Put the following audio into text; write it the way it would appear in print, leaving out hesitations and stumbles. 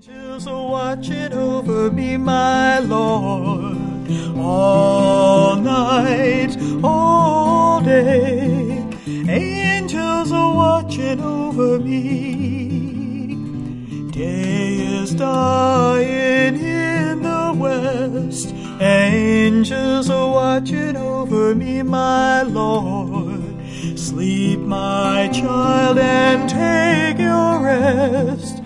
Angels are watching over me, my Lord, all night, all day. Angels are watching over me. Day is dying in the west. Angels are watching over me, my Lord. Sleep, my child, and take your rest.